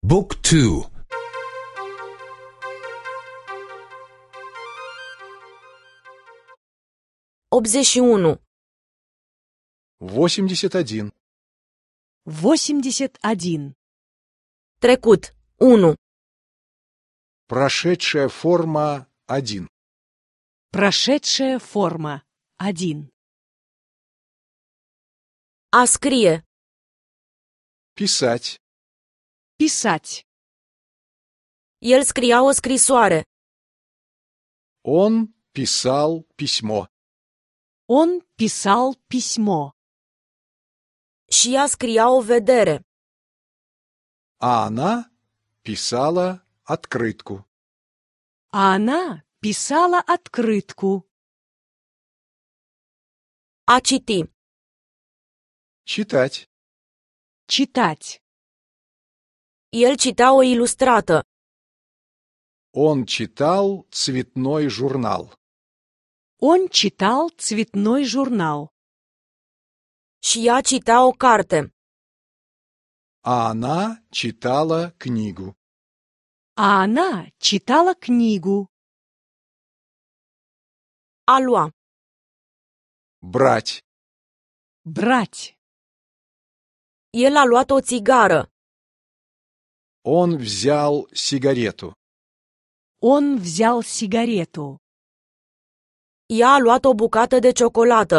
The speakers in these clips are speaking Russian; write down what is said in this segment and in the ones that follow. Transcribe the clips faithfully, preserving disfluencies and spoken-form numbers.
บุ๊กทู optzeci și unu восемьдесят один. восемьдесят один. trecut unu Прошедшая форма один. Прошедшая форма один. a scrie Писать. Писать. el scria o scrisoare Он писал письмо. Он писал письмо. și ea scria o vedere А она писала открытку. А она писала открытку. a citi Читать. Читать. el citea o ilustrată Он читал цветной журнал. Он читал цветной журнал. și ea citea o carte А она читала книгу. А она читала книгу. a lua Брать. Брать. el a luat o țigară Он взял сигарету. Он взял сигарету. ea a luat o bucată de ciocolată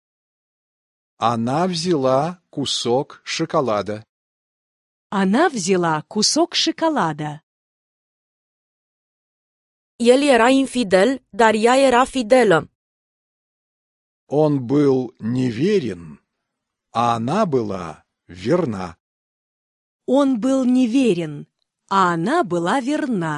Она взяла кусок шоколада. Она взяла кусок шоколада. el era infidel, dar ea era fidelă Он был неверен, а она была верна. Он был неверен, а она была верна.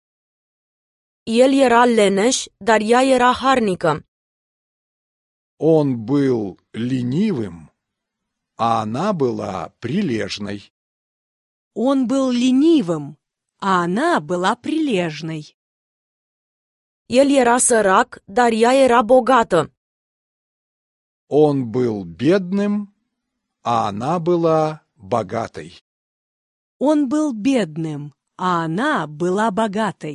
el era leneș, dar ea era harnică Он был ленивым, а она была прилежной. Он был ленивым, а она была прилежной. el era sărac, dar ea era bogată Он был бедным, а она была богатой. Он был бедным, а она была богатой.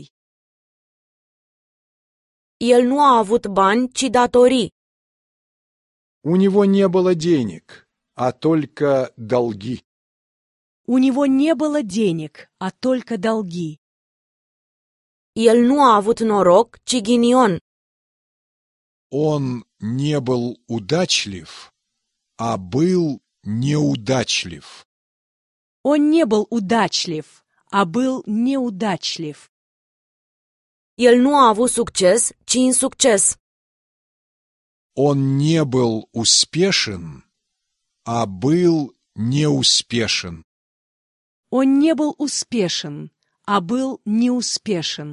el nu a avut bani, ci datorii У него не было денег, а только долги. У него не было денег, а только долги. el nu a avut noroc, ci ghinion Он не был удачлив, а был неудачлив. Он не был удачлив, а был неудачлив. el nu a avut succes, ci insucces Он не был успешен, а был неуспешен. Он не был успешен, а был неуспешен.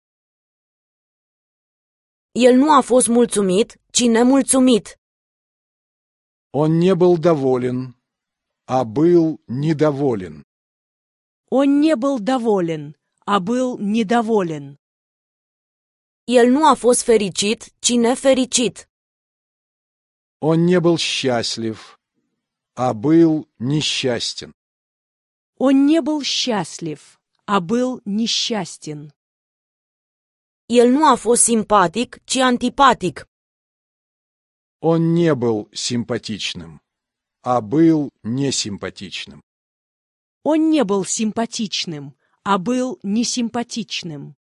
el nu a fost mulțumit, ci nemulțumit Он не был доволен, а был недоволен. Он не был доволен, а был недоволен. el nu a fost fericit, ci nefericit Он не был счастлив, а был несчастен. Он не был счастлив, а был несчастен. el nu a fost simpatic, ci antipatic Он не был симпатичным, а был несимпатичным. Он не был симпатичным, а был несимпатичным.